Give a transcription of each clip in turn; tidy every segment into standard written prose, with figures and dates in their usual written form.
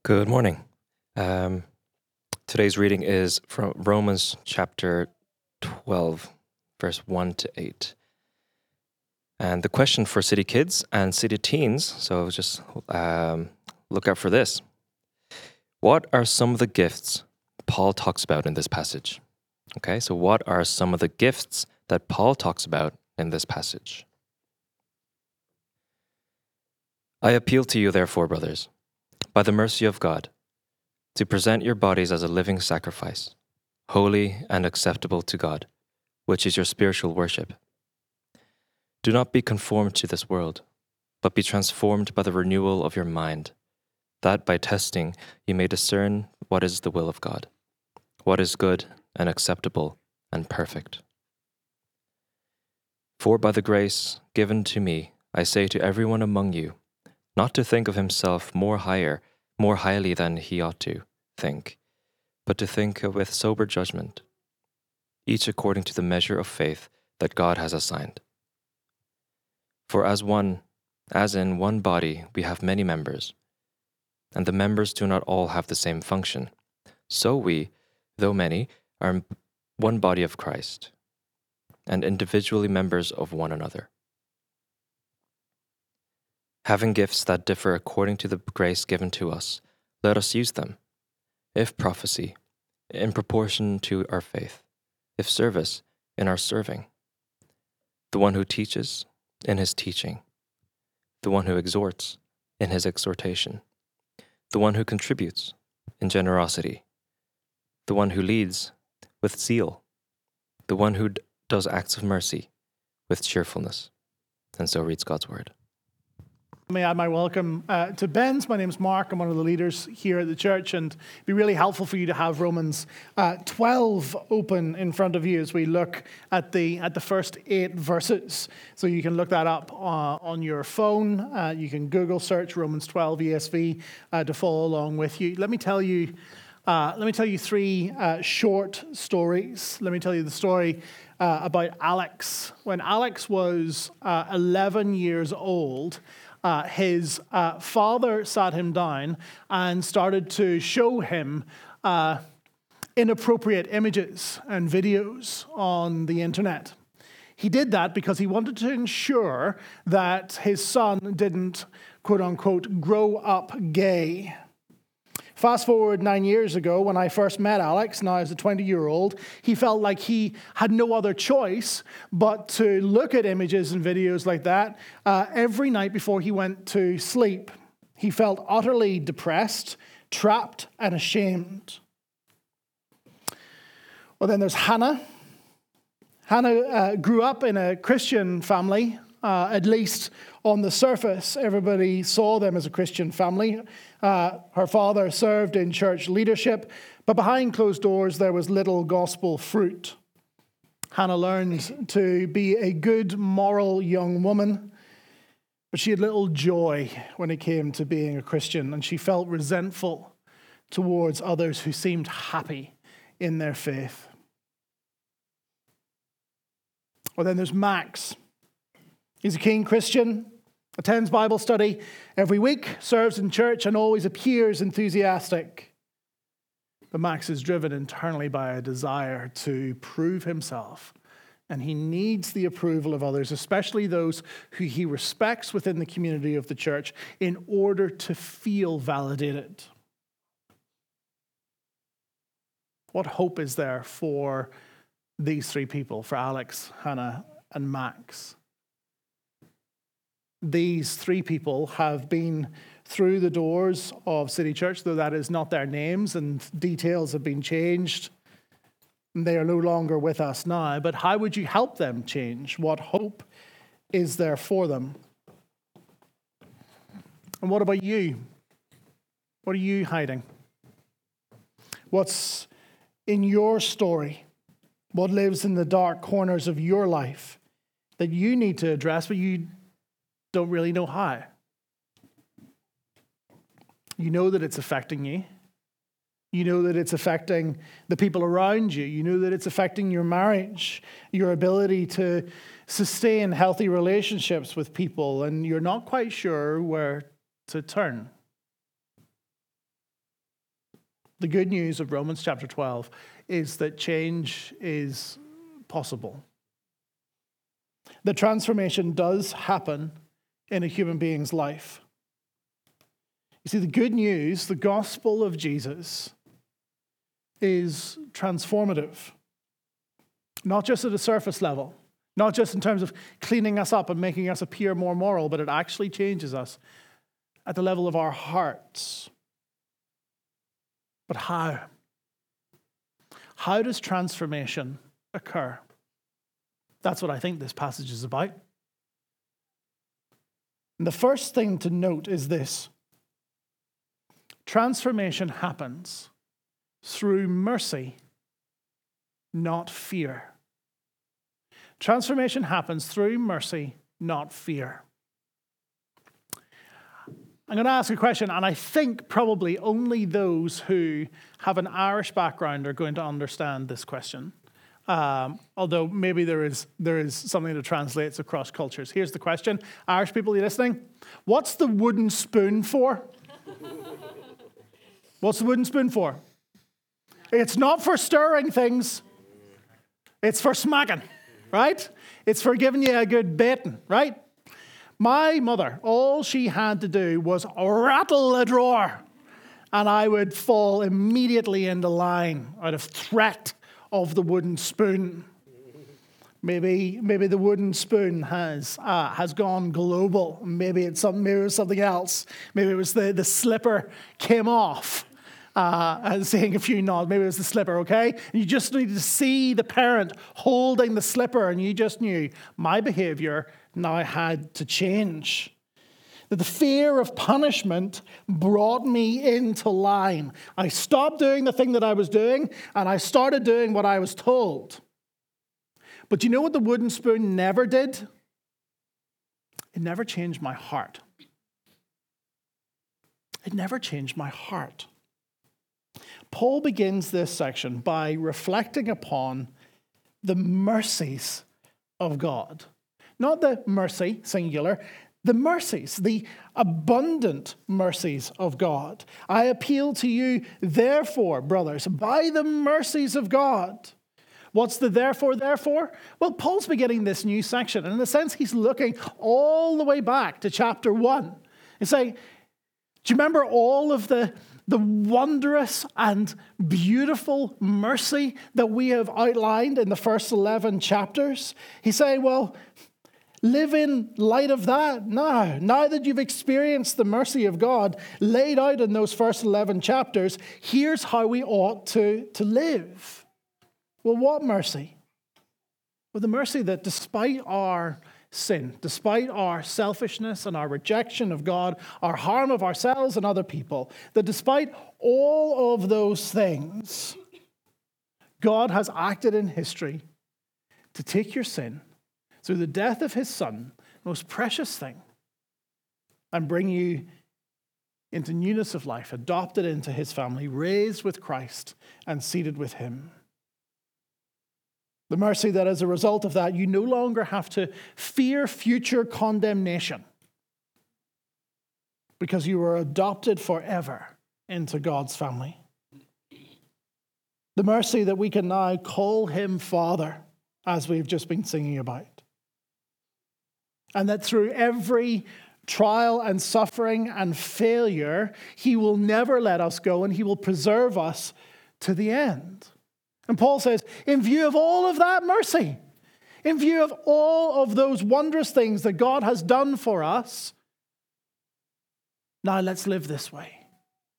Good morning. Um, Today's reading is from Romans chapter 12, verse 1 to 8. And the question for city kids and city teens, so just look out for this. What are some of the gifts Paul talks about in this passage? Okay, so what are some of the gifts that Paul talks about in this passage? I appeal to you, therefore, brothers, by the mercy of God, to present your bodies as a living sacrifice, holy and acceptable to God, which is your spiritual worship. Do not be conformed to this world, but be transformed by the renewal of your mind, that by testing you may discern what is the will of God, what is good and acceptable and perfect. For by the grace given to me, I say to everyone among you, not to think of himself more highly than he ought to think, but to think with sober judgment, each according to the measure of faith that God has assigned. For as in one body we have many members, and the members do not all have the same function, so we, though many, are one body of Christ, and individually members of one another. Having gifts that differ according to the grace given to us, let us use them. If prophecy, in proportion to our faith. If service, in our serving. The one who teaches, in his teaching. The one who exhorts, in his exhortation. The one who contributes, in generosity. The one who leads, with zeal. The one who does acts of mercy, with cheerfulness. And so reads God's word. May I add my welcome to Ben's. My name's Mark. I'm one of the leaders here at the church, and it'd be really helpful for you to have Romans 12 open in front of you as we look at the first 8 verses. So you can look that up on your phone. You can Google search Romans 12 ESV to follow along with you. Let me tell you 3 short stories. Let me tell you the story about Alex. When Alex was 11 years old, his father sat him down and started to show him inappropriate images and videos on the internet. He did that because he wanted to ensure that his son didn't, quote unquote, grow up gay. Fast forward 9 years ago, when I first met Alex, now as a 20-year-old, he felt like he had no other choice but to look at images and videos like that every night before he went to sleep. He felt utterly depressed, trapped, and ashamed. Well, then there's Hannah. Hannah grew up in a Christian family, at least on the surface. Everybody saw them as a Christian family. Her father served in church leadership, but behind closed doors there was little gospel fruit. Hannah learned to be a good, moral young woman, but she had little joy when it came to being a Christian, and she felt resentful towards others who seemed happy in their faith. Well, then there's Max. He's a keen Christian, attends Bible study every week, serves in church, and always appears enthusiastic. But Max is driven internally by a desire to prove himself, and he needs the approval of others, especially those who he respects within the community of the church, in order to feel validated. What hope is there for these 3 people, for Alex, Hannah, and Max? These 3 people have been through the doors of City Church, though that is not their names and details have been changed. They are no longer with us now. But how would you help them change? What hope is there for them? And what about you? What are you hiding? What's in your story? What lives in the dark corners of your life that you need to address, but you don't really know how? You know that it's affecting you. You know that it's affecting the people around you. You know that it's affecting your marriage, your ability to sustain healthy relationships with people, and you're not quite sure where to turn. The good news of Romans chapter 12 is that change is possible. The transformation does happen in a human being's life. You see, the good news, the gospel of Jesus, is transformative. Not just at a surface level, not just in terms of cleaning us up and making us appear more moral, but it actually changes us at the level of our hearts. But how? How does transformation occur? That's what I think this passage is about. And the first thing to note is this. Transformation happens through mercy, not fear. Transformation happens through mercy, not fear. I'm going to ask a question, and I think probably only those who have an Irish background are going to understand this question. Although maybe there is something that translates across cultures. Here's the question. Irish people, are you listening? What's the wooden spoon for? What's the wooden spoon for? It's not for stirring things. It's for smacking, right? It's for giving you a good baiting, right? My mother, all she had to do was rattle a drawer, and I would fall immediately into line out of threat of the wooden spoon. Maybe the wooden spoon has gone global. Maybe it was something else. Maybe it was the slipper came off. And saying a few nods. Maybe it was the slipper, okay? And you just needed to see the parent holding the slipper, and you just knew my behavior now had to change. That the fear of punishment brought me into line. I stopped doing the thing that I was doing, and I started doing what I was told. But you know what the wooden spoon never did? It never changed my heart. It never changed my heart. Paul begins this section by reflecting upon the mercies of God. Not the mercy, singular, the mercies, the abundant mercies of God. I appeal to you, therefore, brothers, by the mercies of God. What's the therefore? Well, Paul's beginning this new section, and in a sense, he's looking all the way back to chapter 1 and saying, do you remember all of the wondrous and beautiful mercy that we have outlined in the first 11 chapters? He's saying, well, live in light of that now. Now that you've experienced the mercy of God laid out in those first 11 chapters, here's how we ought to live. Well, what mercy? Well, the mercy that despite our sin, despite our selfishness and our rejection of God, our harm of ourselves and other people, that despite all of those things, God has acted in history to take your sin through the death of his Son, most precious thing, and bring you into newness of life, adopted into his family, raised with Christ and seated with him. The mercy that as a result of that, you no longer have to fear future condemnation because you were adopted forever into God's family. The mercy that we can now call him Father, as we've just been singing about. And that through every trial and suffering and failure, he will never let us go and he will preserve us to the end. And Paul says, in view of all of that mercy, in view of all of those wondrous things that God has done for us, now let's live this way.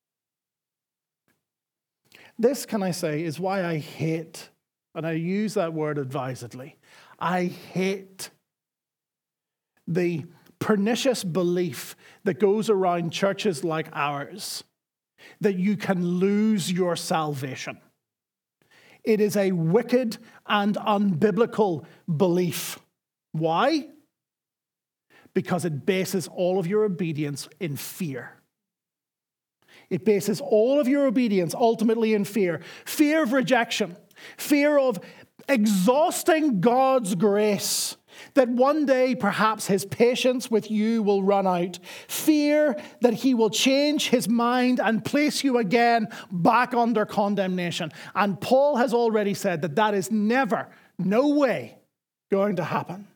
This, can I say, is why I hate, and I use that word advisedly, I hate the pernicious belief that goes around churches like ours that you can lose your salvation. It is a wicked and unbiblical belief. Why? Because it bases all of your obedience in fear. It bases all of your obedience ultimately in fear. Fear of rejection. Fear of exhausting God's grace. that one day perhaps his patience with you will run out. Fear that he will change his mind and place you again back under condemnation. And Paul has already said that that is never, no way, going to happen.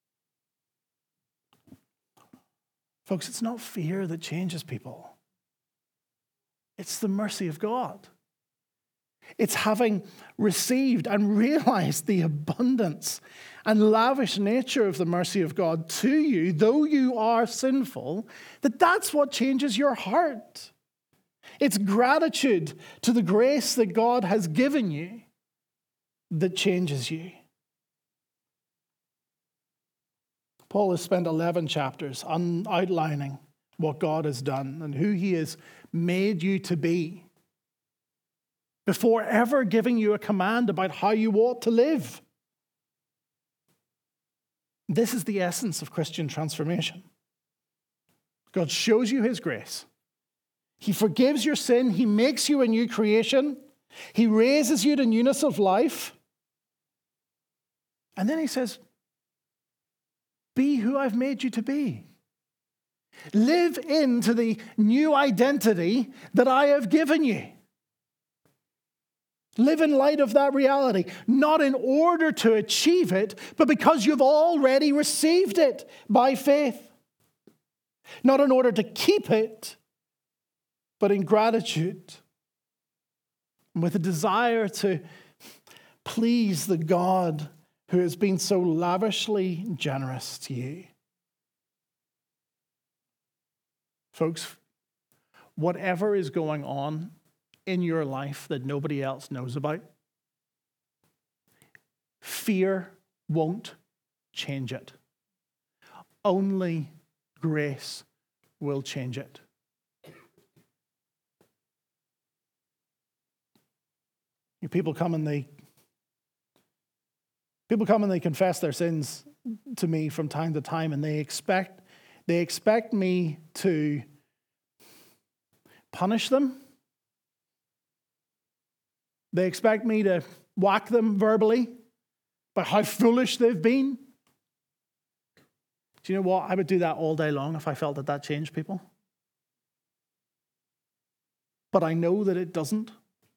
Folks, it's not fear that changes people. It's the mercy of God. It's having received and realized the abundance and lavish nature of the mercy of God to you, though you are sinful, that's what changes your heart. It's gratitude to the grace that God has given you that changes you. Paul has spent 11 chapters outlining what God has done and who he has made you to be, before ever giving you a command about how you ought to live. This is the essence of Christian transformation. God shows you his grace. He forgives your sin. He makes you a new creation. He raises you to newness of life. And then he says, be who I've made you to be. Live into the new identity that I have given you. Live in light of that reality, not in order to achieve it, but because you've already received it by faith. Not in order to keep it, but in gratitude, and with a desire to please the God who has been so lavishly generous to you. Folks, whatever is going on in your life that nobody else knows about, fear won't change it. Only grace will change it. People come and they confess their sins to me from time to time, and they expect me to punish them. They expect me to whack them verbally about how foolish they've been. Do you know what? I would do that all day long if I felt that changed people. But I know that it doesn't.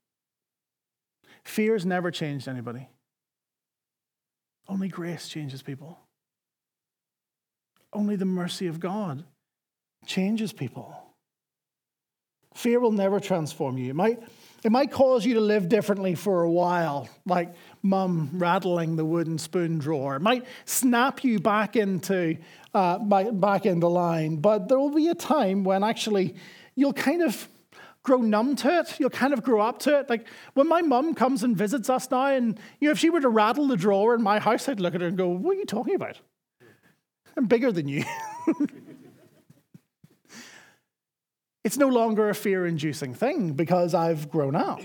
Fear's never changed anybody. Only grace changes people. Only the mercy of God changes people. Fear will never transform you. It might cause you to live differently for a while, like mum rattling the wooden spoon drawer. It might snap you back into line, but there will be a time when actually you'll kind of grow numb to it. You'll kind of grow up to it. Like when my mum comes and visits us now, and if she were to rattle the drawer in my house, I'd look at her and go, "What are you talking about? I'm bigger than you." It's no longer a fear-inducing thing because I've grown up.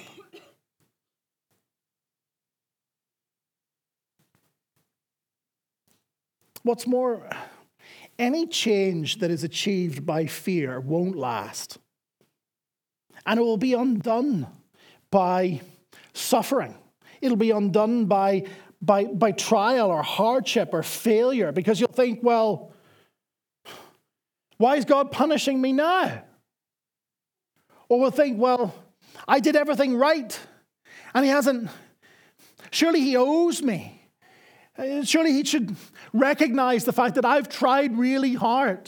What's more, any change that is achieved by fear won't last. And it will be undone by suffering. It'll be undone by trial or hardship or failure, because you'll think, well, why is God punishing me now? Or we'll think, well, I did everything right, and he hasn't. Surely he owes me. Surely he should recognize the fact that I've tried really hard.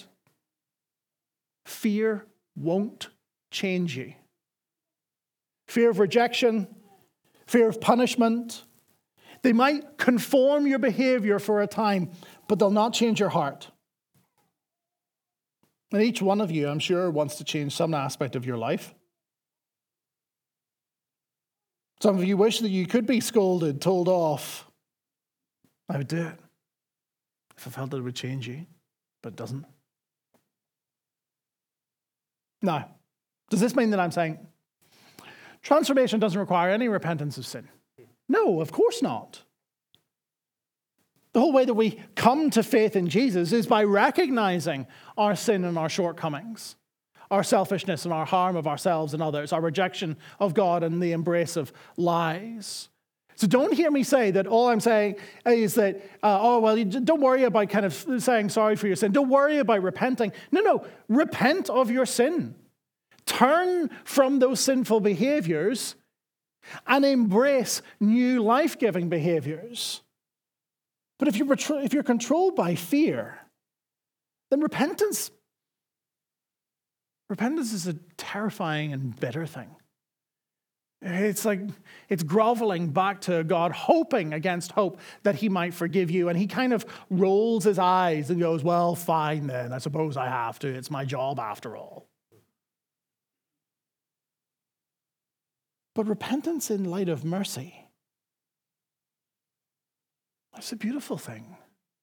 Fear won't change you. Fear of rejection, fear of punishment, they might conform your behavior for a time, but they'll not change your heart. And each one of you, I'm sure, wants to change some aspect of your life. Some of you wish that you could be scolded, told off. I would do it if I felt that it would change you, but it doesn't. Now, does this mean that I'm saying transformation doesn't require any repentance of sin? No, of course not. The whole way that we come to faith in Jesus is by recognizing our sin and our shortcomings, our selfishness and our harm of ourselves and others, our rejection of God and the embrace of lies. So don't hear me say that all I'm saying is that, don't worry about kind of saying sorry for your sin. Don't worry about repenting. No, repent of your sin. Turn from those sinful behaviors and embrace new life-giving behaviors. But if you're controlled by fear, then repentance is a terrifying and bitter thing. It's groveling back to God, hoping against hope that he might forgive you. And he kind of rolls his eyes and goes, well, fine then. I suppose I have to. It's my job after all. But repentance in light of mercy, that's a beautiful thing.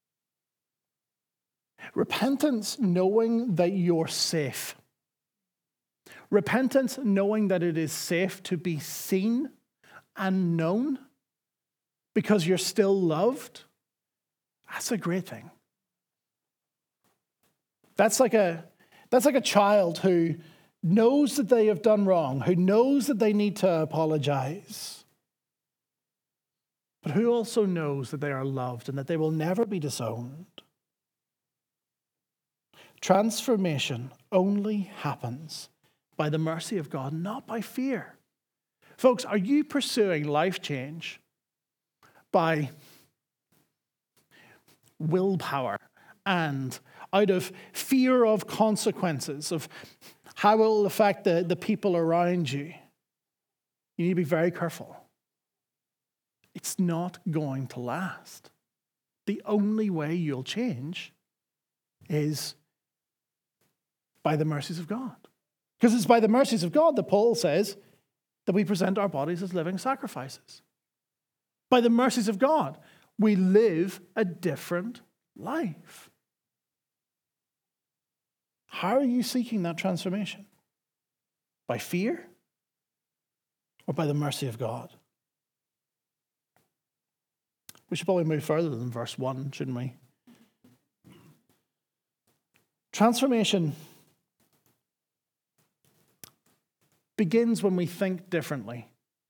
Repentance knowing that you're safe. Repentance knowing that it is safe to be seen and known because you're still loved. That's a great thing. That's like a child who knows that they have done wrong, who knows that they need to apologize, but who also knows that they are loved and that they will never be disowned. Transformation only happens by the mercy of God, not by fear. Folks, are you pursuing life change by willpower and out of fear of consequences, of how it will affect the people around you? You need to be very careful. It's not going to last. The only way you'll change is by the mercies of God. Because it's by the mercies of God that Paul says that we present our bodies as living sacrifices. By the mercies of God, we live a different life. How are you seeking that transformation? By fear or by the mercy of God? We should probably move further than verse 1, shouldn't we? Transformation begins when we think differently.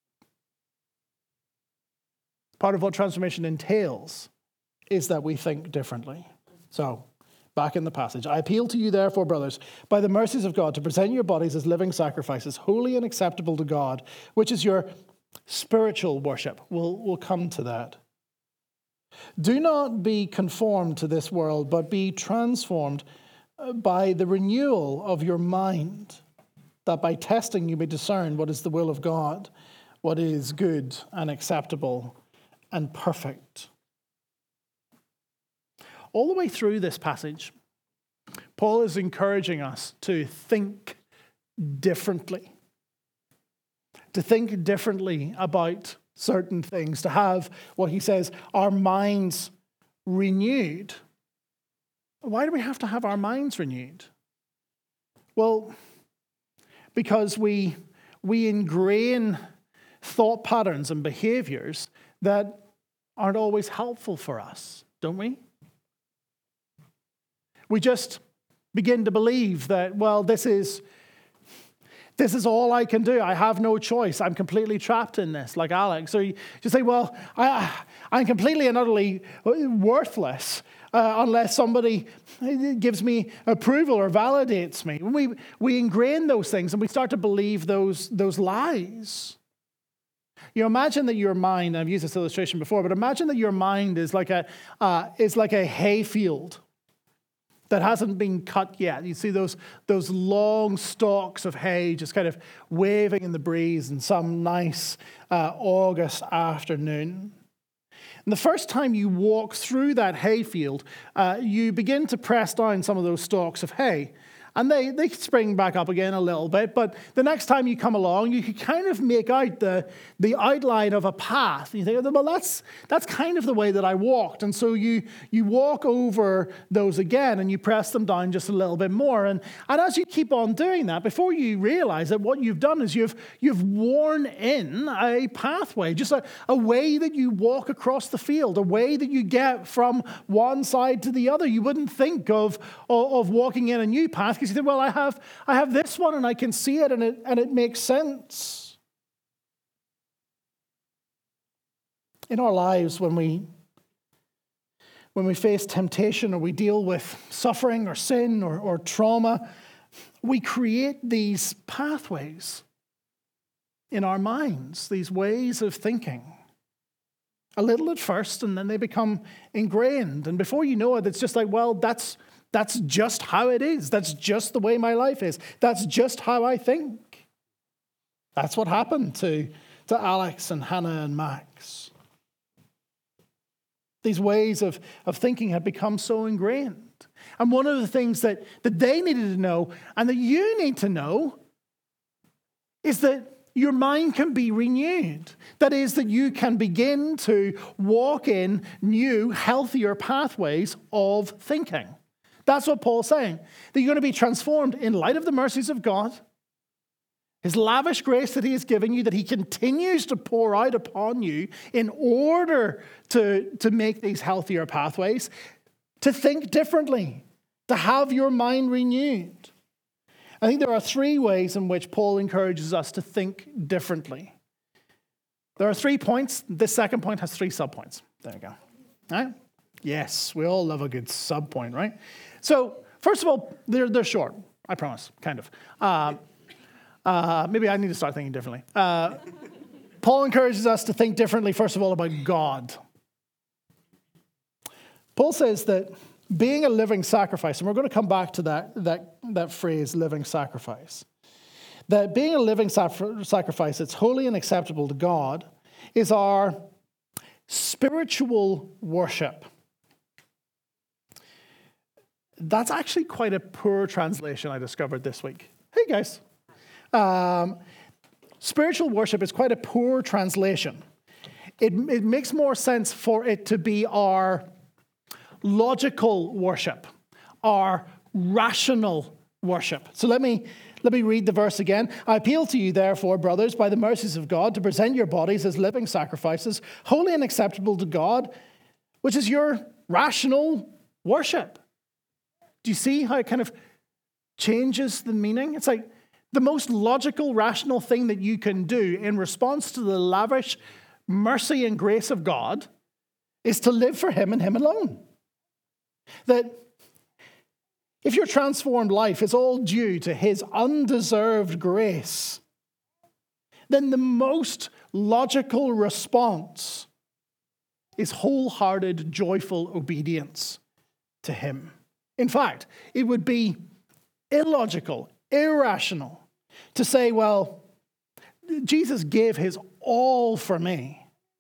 Part of what transformation entails is that we think differently. So, back in the passage. I appeal to you, therefore, brothers, by the mercies of God, to present your bodies as living sacrifices, holy and acceptable to God, which is your spiritual worship. We'll come to that. Do not be conformed to this world, but be transformed by the renewal of your mind, that by testing you may discern what is the will of God, what is good and acceptable and perfect. All the way through this passage, Paul is encouraging us to think differently. To think differently about certain things, to have what he says, our minds renewed. Why do we have to have our minds renewed? Well, because we ingrain thought patterns and behaviors that aren't always helpful for us, don't we? We just begin to believe that, well, this is all I can do. I have no choice. I'm completely trapped in this, like Alex. So you just say, well, I'm completely and utterly worthless unless somebody gives me approval or validates me. We ingrain those things and we start to believe those lies. You imagine that your mind, and I've used this illustration before, but imagine that your mind is like a hayfield that hasn't been cut yet. You see those long stalks of hay just kind of waving in the breeze in some nice August afternoon. And the first time you walk through that hayfield, you begin to press down some of those stalks of hay. And they spring back up again a little bit. But the next time you come along, you can kind of make out the outline of a path. And you think, well, that's kind of the way that I walked. And so you walk over those again and you press them down just a little bit more. And as you keep on doing that, before you realize that what you've done is you've worn in a pathway, just a way that you walk across the field, a way that you get from one side to the other. You wouldn't think of walking in a new path. You say, well, I have this one and I can see it and it makes sense. In our lives, when we face temptation or we deal with suffering or sin or trauma, we create these pathways in our minds, these ways of thinking. A little at first, and then they become ingrained. And before you know it, it's just like, well, that's just how it is. That's just the way my life is. That's just how I think. That's what happened to Alex and Hannah and Max. These ways of thinking had become so ingrained. And one of the things that they needed to know and that you need to know is that your mind can be renewed. That is, that you can begin to walk in new, healthier pathways of thinking. That's what Paul's saying. That you're going to be transformed in light of the mercies of God, His lavish grace that He has given you, that He continues to pour out upon you in order to make these healthier pathways, to think differently, to have your mind renewed. I think there are three ways in which Paul encourages us to think differently. There are 3 points. This second point has 3 subpoints. There you go. All right? Yes, we all love a good subpoint, right? So, first of all, they're short. I promise, kind of. Maybe I need to start thinking differently. Paul encourages us to think differently, first of all, about God. Paul says that being a living sacrifice, and we're going to come back to that phrase, living sacrifice, that being a living sacrifice that's holy and acceptable to God is our spiritual worship. That's actually quite a poor translation I discovered this week. Hey, guys. Spiritual worship is quite a poor translation. It makes more sense for it to be our logical worship, our rational worship. So let me read the verse again. I appeal to you, therefore, brothers, by the mercies of God, to present your bodies as living sacrifices, holy and acceptable to God, which is your rational worship. Do you see how it kind of changes the meaning? It's like the most logical, rational thing that you can do in response to the lavish mercy and grace of God is to live for Him and Him alone. That if your transformed life is all due to His undeserved grace, then the most logical response is wholehearted, joyful obedience to Him. In fact, it would be illogical, irrational to say, well, Jesus gave His all for me,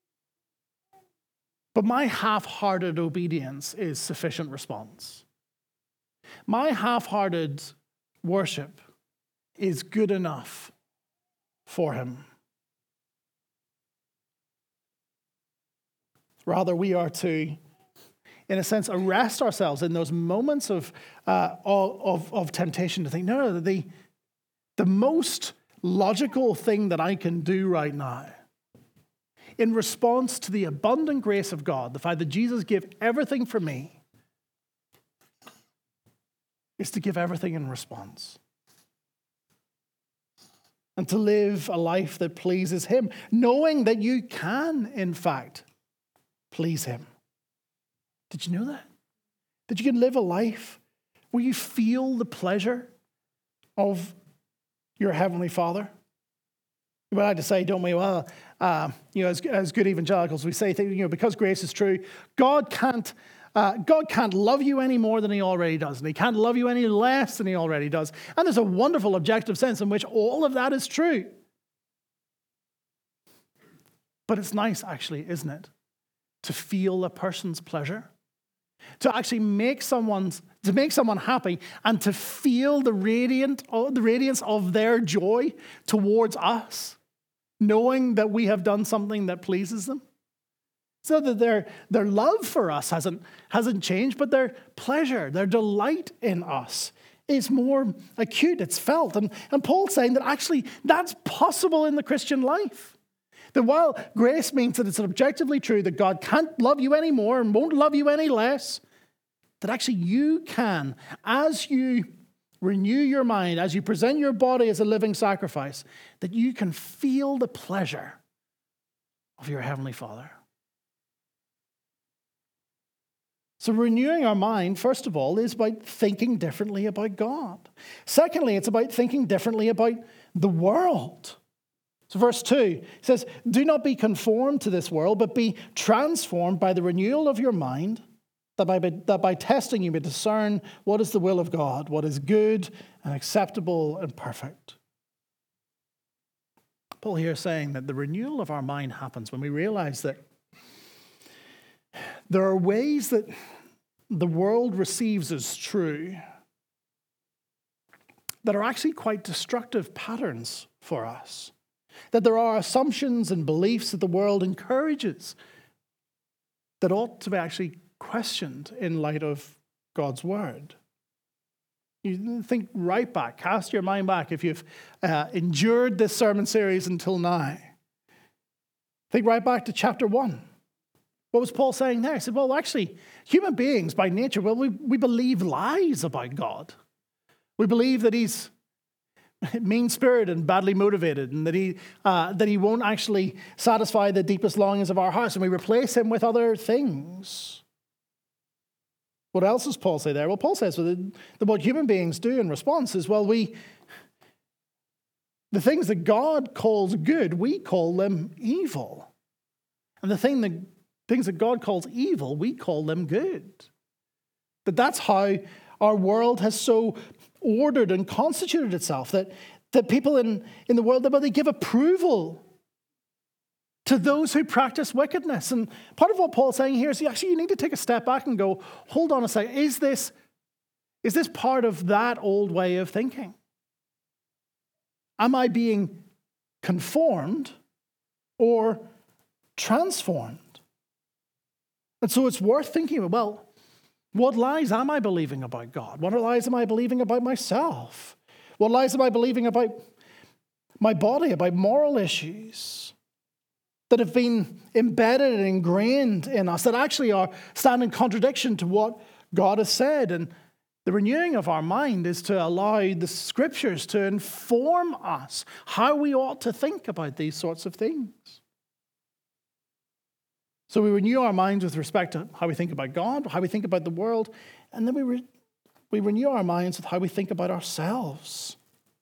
but my half-hearted obedience is sufficient response. My half-hearted worship is good enough for Him. Rather, we are to, in a sense, arrest ourselves in those moments of temptation to think, no, the most logical thing that I can do right now in response to the abundant grace of God, the fact that Jesus gave everything for me, is to give everything in response. And to live a life that pleases Him, knowing that you can, in fact, please Him. Did you know that? That you can live a life where you feel the pleasure of your Heavenly Father? We like to say, don't we? Well, as good evangelicals, we say things, because grace is true, God can't love you any more than He already does, and He can't love you any less than He already does. And there's a wonderful objective sense in which all of that is true. But it's nice, actually, isn't it, to feel a person's pleasure, to actually make someone happy, and to feel the radiance of their joy towards us, knowing that we have done something that pleases them. So that their love for us hasn't changed, but their pleasure, their delight in us is more acute, it's felt. And Paul's saying that actually that's possible in the Christian life. That while grace means that it's objectively true that God can't love you any more and won't love you any less, that actually you can, as you renew your mind, as you present your body as a living sacrifice, that you can feel the pleasure of your Heavenly Father. So renewing our mind, first of all, is about thinking differently about God. Secondly, it's about thinking differently about the world. So verse 2 says, do not be conformed to this world, but be transformed by the renewal of your mind, that by testing you may discern what is the will of God, what is good and acceptable and perfect. Paul here is saying that the renewal of our mind happens when we realize that there are ways that the world receives as true that are actually quite destructive patterns for us. That there are assumptions and beliefs that the world encourages that ought to be actually questioned in light of God's word. You think right back, cast your mind back if you've endured this sermon series until now. Think right back to chapter 1. What was Paul saying there? He said, well, actually, human beings by nature, well, we believe lies about God. We believe that he's mean-spirited and badly motivated, and that he won't actually satisfy the deepest longings of our hearts, and we replace him with other things. What else does Paul say there? Well, Paul says that what human beings do in response is, well, the things that God calls good, we call them evil. And the things that God calls evil, we call them good. That's how our world has so ordered and constituted itself, that people in the world, they give approval to those who practice wickedness. And part of what Paul's saying here is actually you need to take a step back and go, hold on a second, is this part of that old way of thinking? Am I being conformed or transformed? And so it's worth thinking about, well, what lies am I believing about God? What lies am I believing about myself? What lies am I believing about my body, about moral issues that have been embedded and ingrained in us that actually stand in contradiction to what God has said? And the renewing of our mind is to allow the scriptures to inform us how we ought to think about these sorts of things. So we renew our minds with respect to how we think about God, how we think about the world, and then we renew our minds with how we think about ourselves.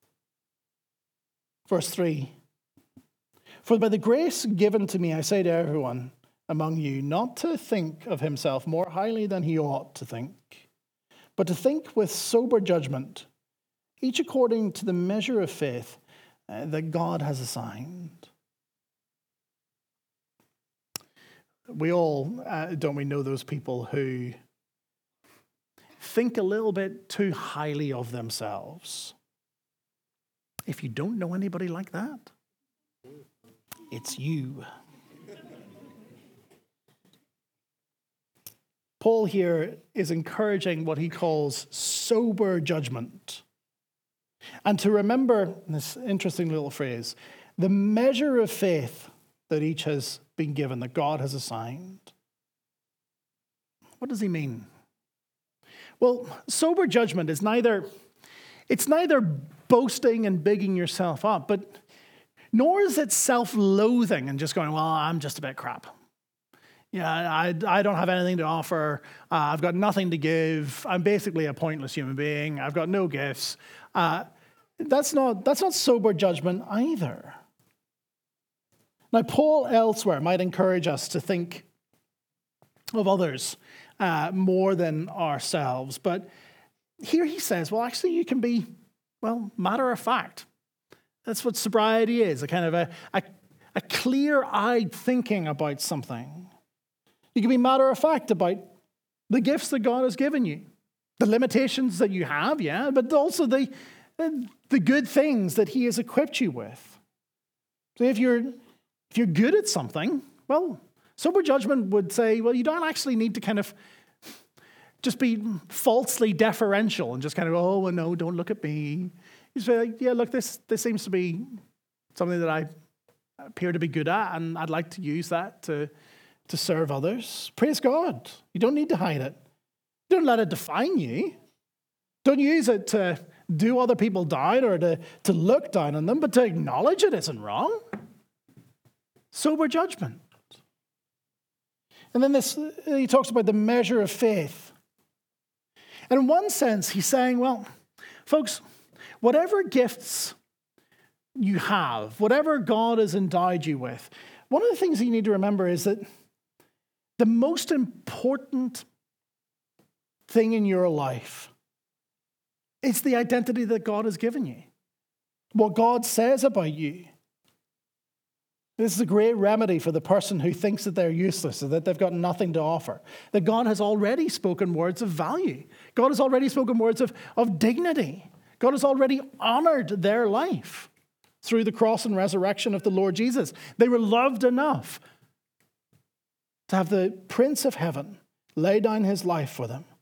Verse 3, for by the grace given to me, I say to everyone among you, not to think of himself more highly than he ought to think, but to think with sober judgment, each according to the measure of faith that God has assigned. We all, don't we know those people who think a little bit too highly of themselves? If you don't know anybody like that, it's you. Paul here is encouraging what he calls sober judgment. And to remember this interesting little phrase, the measure of faith that each has been given, that God has assigned. What does he mean? Well, sober judgment is neither boasting and bigging yourself up, but nor is it self-loathing and just going, well, I'm just a bit crap. Yeah, I don't have anything to offer. I've got nothing to give. I'm basically a pointless human being. I've got no gifts. That's not sober judgment either. Now, Paul elsewhere might encourage us to think of others more than ourselves. But here he says, well, actually, you can be, well, matter of fact. That's what sobriety is, a kind of a clear-eyed thinking about something. You can be matter of fact about the gifts that God has given you, the limitations that you have, yeah, but also the good things that he has equipped you with. So if you're good at something, well, sober judgment would say, well, you don't actually need to kind of just be falsely deferential and just kind of, oh, well, no, don't look at me. You say, like, yeah, look, this seems to be something that I appear to be good at, and I'd like to use that to serve others. Praise God. You don't need to hide it. Don't let it define you. Don't use it to do other people down or to look down on them, but to acknowledge it isn't wrong. Sober judgment. And then he talks about the measure of faith. And in one sense, he's saying, well, folks, whatever gifts you have, whatever God has endowed you with, one of the things you need to remember is that the most important thing in your life is the identity that God has given you. What God says about you. This is a great remedy for the person who thinks that they're useless or that they've got nothing to offer. That God has already spoken words of value. God has already spoken words of dignity. God has already honored their life through the cross and resurrection of the Lord Jesus. They were loved enough to have the Prince of Heaven lay down his life for them.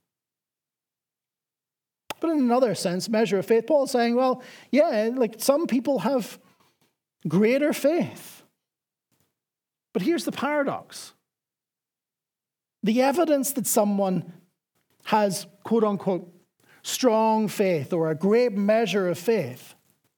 But in another sense, measure of faith, Paul's saying, well, yeah, like some people have greater faith. But here's the paradox. The evidence that someone has, quote unquote, strong faith or a great measure of faith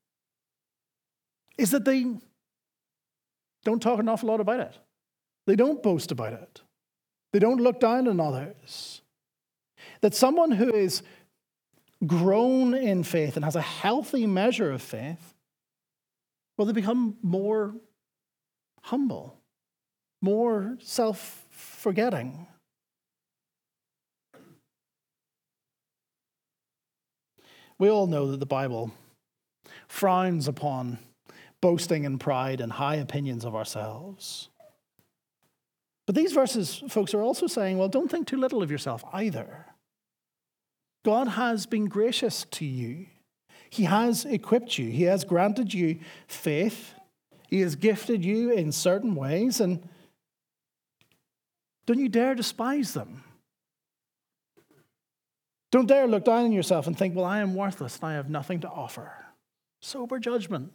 is that they don't talk an awful lot about it. They don't boast about it. They don't look down on others. That someone who is grown in faith and has a healthy measure of faith, well, they become more humble, more self-forgetting. We all know that the Bible frowns upon boasting and pride and high opinions of ourselves. But these verses, folks, are also saying, well, don't think too little of yourself either. God has been gracious to you. He has equipped you. He has granted you faith. He has gifted you in certain ways, and don't you dare despise them. Don't dare look down on yourself and think, well, I am worthless and I have nothing to offer. Sober judgment.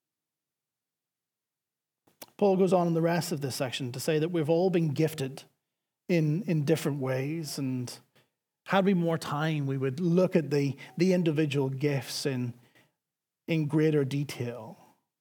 Paul goes on in the rest of this section to say that we've all been gifted in different ways, and had we more time, we would look at the individual gifts in greater detail.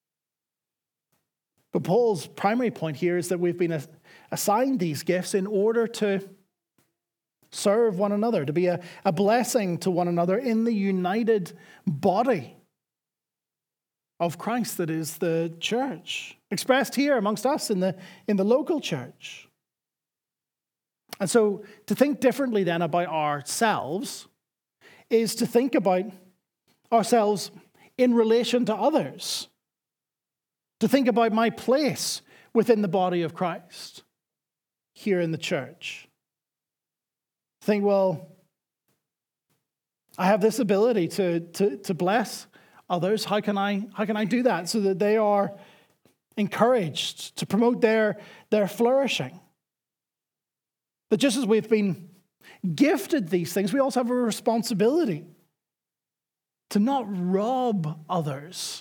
But Paul's primary point here is that we've been assigned these gifts in order to serve one another, to be a blessing to one another in the united body of Christ that is the church, expressed here amongst us in the local church. And so to think differently then about ourselves is to think about ourselves in relation to others, to think about my place within the body of Christ here in the church. Think, well, I have this ability to bless others. How can I do that so that they are encouraged to promote their flourishing? That just as we've been gifted these things, we also have a responsibility to not rob others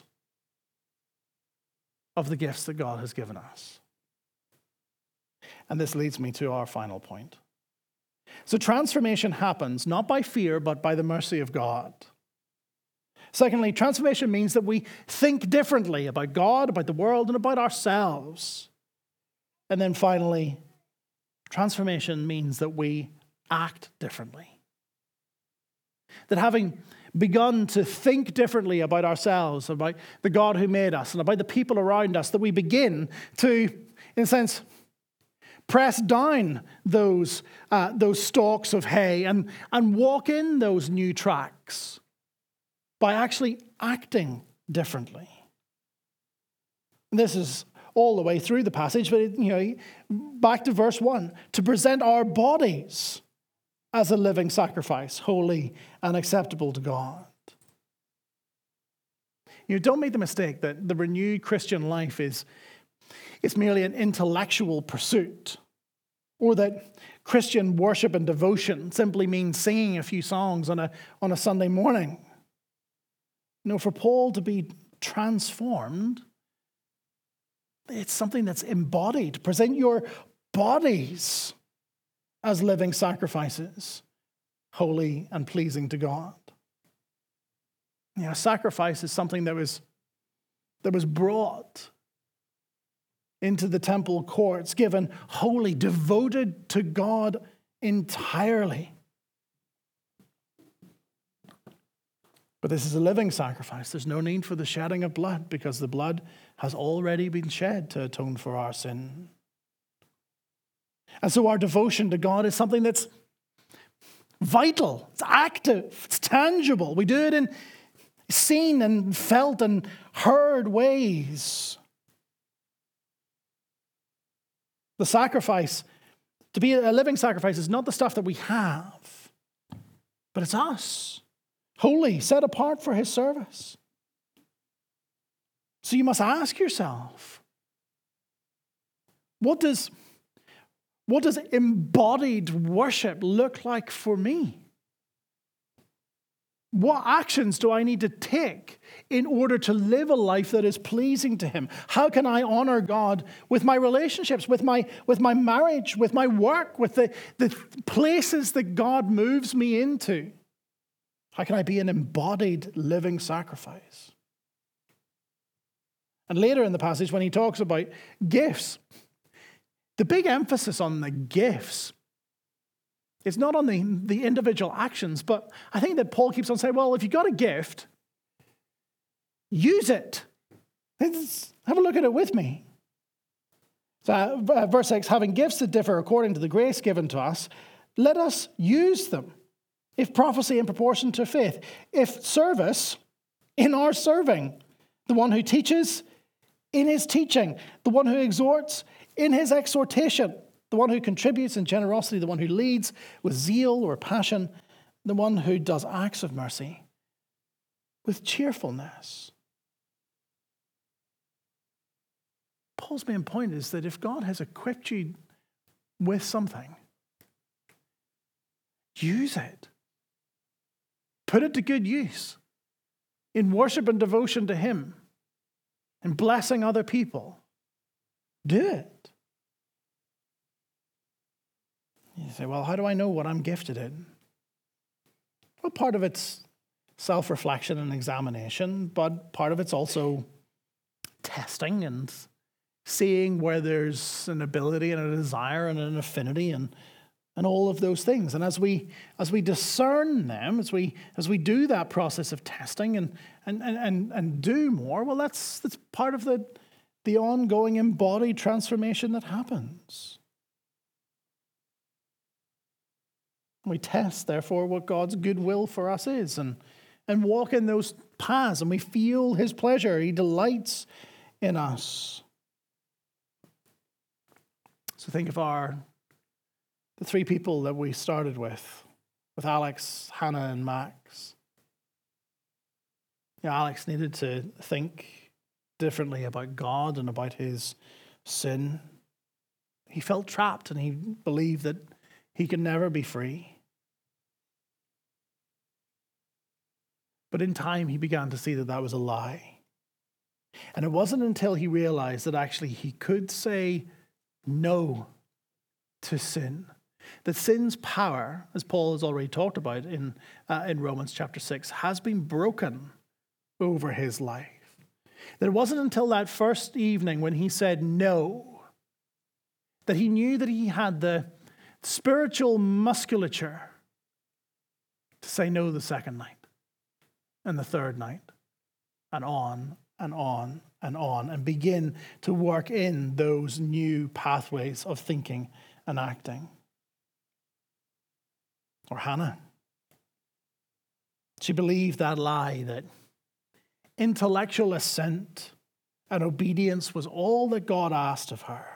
of the gifts that God has given us. And this leads me to our final point. So transformation happens not by fear, but by the mercy of God. Secondly, transformation means that we think differently about God, about the world, and about ourselves. And then finally, transformation means that we act differently. That having begun to think differently about ourselves, about the God who made us, and about the people around us, that we begin to, in a sense, press down those stalks of hay and walk in those new tracks by actually acting differently. And this is all the way through the passage, but back to verse 1, to present our bodies as a living sacrifice, holy and acceptable to God. Don't make the mistake that the renewed Christian life is merely an intellectual pursuit, or that Christian worship and devotion simply means singing a few songs on a Sunday morning. No, for Paul to be transformed, it's something that's embodied. Present your bodies as living sacrifices, holy and pleasing to God. Sacrifice is something that was brought into the temple courts, given wholly, devoted to God entirely. But this is a living sacrifice. There's no need for the shedding of blood because the blood has already been shed to atone for our sin. And so our devotion to God is something that's vital, it's active, it's tangible. We do it in seen and felt and heard ways. The sacrifice, to be a living sacrifice, is not the stuff that we have, but it's us, holy, set apart for his service. So you must ask yourself, what does embodied worship look like for me? What actions do I need to take in order to live a life that is pleasing to him? How can I honor God with my relationships, with my marriage, with my work, with the places that God moves me into? How can I be an embodied living sacrifice? And later in the passage, when he talks about gifts, the big emphasis on the gifts is not on the individual actions, but I think that Paul keeps on saying, well, if you got a gift, use it. Have a look at it with me. So, verse 6, having gifts that differ according to the grace given to us, let us use them. If prophecy, in proportion to faith. If service, in our serving. The one who teaches, in his teaching. The one who exhorts, in his exhortation. The one who contributes in generosity. The one who leads with zeal or passion. The one who does acts of mercy with cheerfulness. Paul's main point is that if God has equipped you with something, use it. Put it to good use in worship and devotion to him and blessing other people. Do it. You say, well, how do I know what I'm gifted in? Well, part of it's self-reflection and examination, but part of it's also testing and seeing where there's an ability and a desire and an affinity and all of those things. And as we discern them, as we do that process of testing and do more, well, that's part of the ongoing embodied transformation that happens. We test, therefore, what God's good will for us is and walk in those paths, and we feel his pleasure. He delights in us. So think of the three people that we started with Alex, Hannah, and Max. Alex needed to think differently about God and about his sin. He felt trapped and he believed that he could never be free. But in time, he began to see that that was a lie. And it wasn't until he realized that actually he could say no to sin. That sin's power, as Paul has already talked about in Romans chapter 6, has been broken over his life. That it wasn't until that first evening when he said no, that he knew that he had the spiritual musculature to say no the second night, and the third night, and on and on and on, and begin to work in those new pathways of thinking and acting. Or Hannah. She believed that lie that intellectual assent and obedience was all that God asked of her.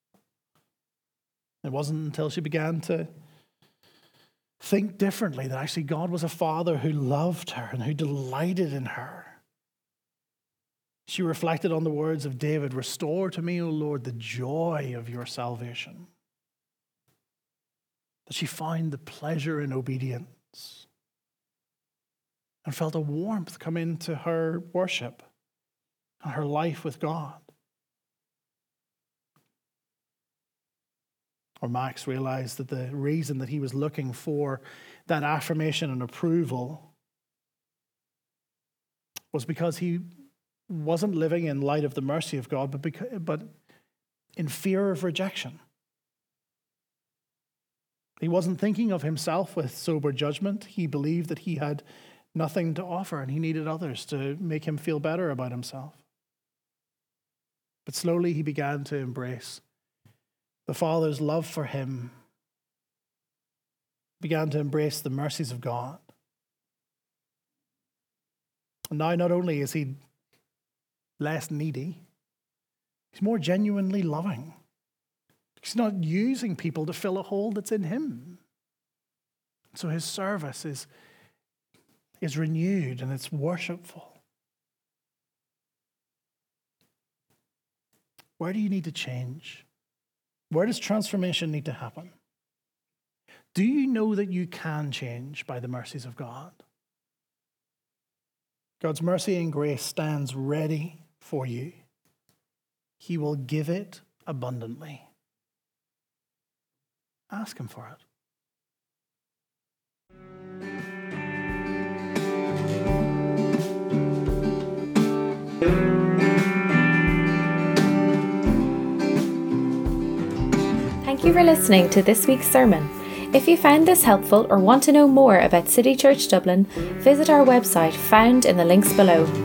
It wasn't until she began to think differently that actually God was a father who loved her and who delighted in her. She reflected on the words of David, "Restore to me, O Lord, the joy of your salvation." That she found the pleasure in obedience and felt a warmth come into her worship and her life with God. Or Max realized that the reason that he was looking for that affirmation and approval was because he wasn't living in light of the mercy of God, but in fear of rejection. He wasn't thinking of himself with sober judgment. He believed that he had nothing to offer and he needed others to make him feel better about himself. But slowly he began to embrace the Father's love for him, began to embrace the mercies of God. And now not only is he less needy, he's more genuinely loving. He's not using people to fill a hole that's in him. So his service is renewed and it's worshipful. Where do you need to change? Where does transformation need to happen? Do you know that you can change by the mercies of God? God's mercy and grace stands ready for you. He will give it abundantly. Ask him for it. Thank you for listening to this week's sermon. If you found this helpful or want to know more about City Church Dublin, visit our website found in the links below.